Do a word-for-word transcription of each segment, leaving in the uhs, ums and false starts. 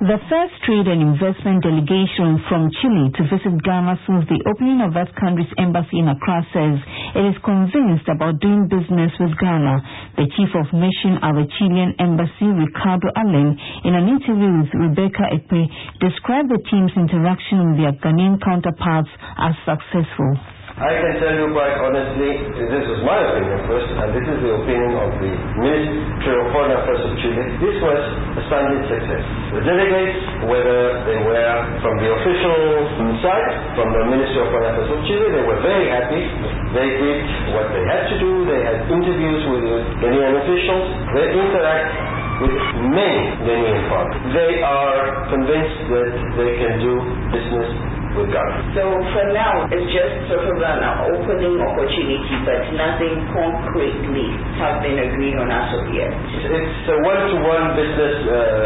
The first trade and investment delegation from Chile to visit Ghana since the opening of that country's embassy in Accra says it is convinced about doing business with Ghana. The chief of mission at the Chilean embassy, Ricardo Allen, in an interview with Rebecca Ekpe, described the team's interaction with their Ghanaian counterparts as successful. I can tell you quite honestly, this is my opinion first, and this is the opinion of the Ministry of Foreign Affairs of Chile. This was a stunning success. The delegates, whether they were from the official side, from the Ministry of Foreign Affairs of Chile, they were very happy. They did what they had to do. They had interviews with the Ghanaian officials. They interact with many Ghanaian partners. They are convinced that they can do business with Ghana. So for now, it's just sort of an opening opportunity, but nothing concretely has been agreed on as of yet. It's a one-to-one business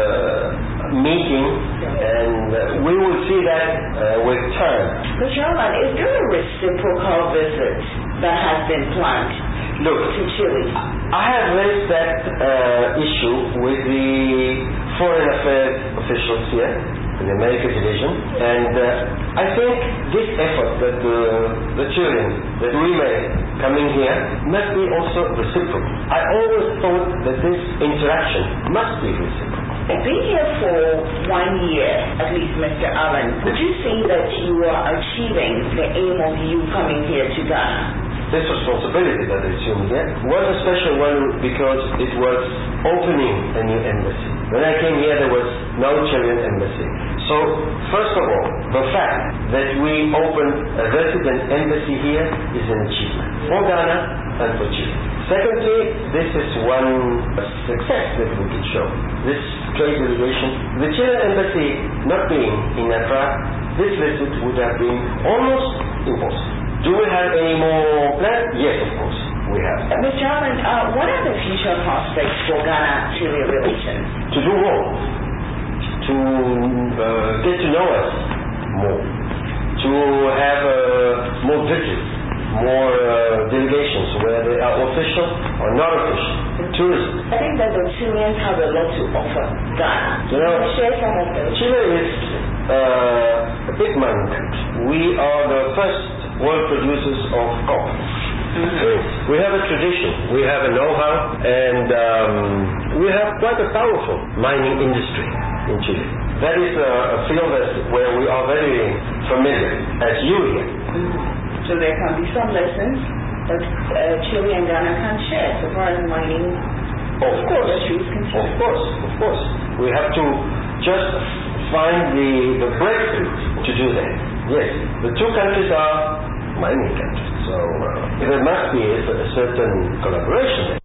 uh, meeting, and uh, we will see that uh, with time. Mister Allen, is there a reciprocal visit that has been planned? Look, to Chile? I have raised that uh, issue with the foreign affairs officials here, the American division, and uh, I think this effort that the, the Chileans, that we made coming here, must be also reciprocal. I always thought that this interaction must be reciprocal. Being here for one year, at least, Mister Allen, would you say that you are achieving the aim of you coming here to Ghana? This responsibility that I assumed here was a special one because it was opening a new embassy. When I came here, there was no Chilean embassy. So, first of all, the fact that we opened a resident embassy here is an achievement for Ghana and for Chile. Secondly, this is one success that we could show. This trade delegation, the Chilean embassy not being in Accra, this visit would have been almost impossible. Do we have any more plans? Yes, of course, we have. Uh, Mister Allen, uh, what are the future prospects for Ghana-Chile relations? To do more, to uh, get to know us more, to have uh, more visits, more uh, delegations, whether they are official or not official, tourism. I think that the Chileans have a lot to offer Ghana. You know, share some of them. Chile is uh, a big mining country. We are the first world producers of copper. Mm-hmm. We have a tradition, we have a know-how, and um, we have quite a powerful mining industry in Chile. That is a, a field that, where we are very familiar, as you here. Mm-hmm. So there can be some lessons that uh, Chile and Ghana can share so far as mining. Of course, of course, of course. We have to just find the, the breakthrough to do that. Yes, the two countries are mining countries, so uh, there must be a, a certain collaboration.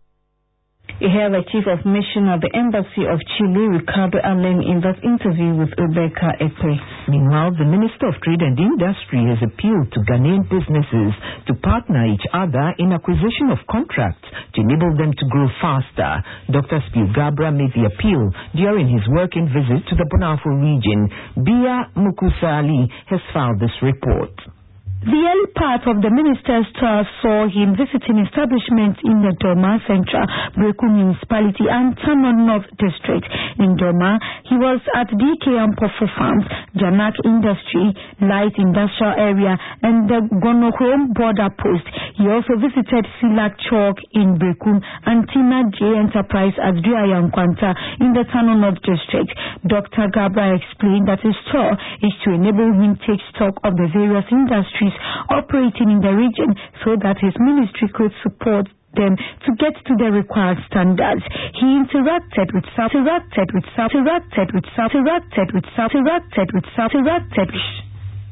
Here, the chief of mission at the embassy of Chile, Ricardo Allen, in that interview with Rebecca Ekpe. Meanwhile, the Minister of Trade and Industry has appealed to Ghanaian businesses to partner each other in acquisition of contracts to enable them to grow faster. Doctor Spiu Gabra made the appeal during his working visit to the Bonafo region. Bia Mukusali has filed this report. The early part of the minister's tour saw him visiting establishments in the Dorma Central, Brekum Municipality and Tano North District. In Dorma, he was at D K Ampofo Farms, Janak Industry, Light Industrial Area and the Gonohome Border Post. He also visited Silak Chalk in Brekum and Tina J Enterprise at Duayankwanta in the Tano North District. Doctor Gabra explained that his tour is to enable him to take stock of the various industries operating in the region so that his ministry could support them to get to the required standards. He interacted with interacted with interacted with interacted with interacted with interacted with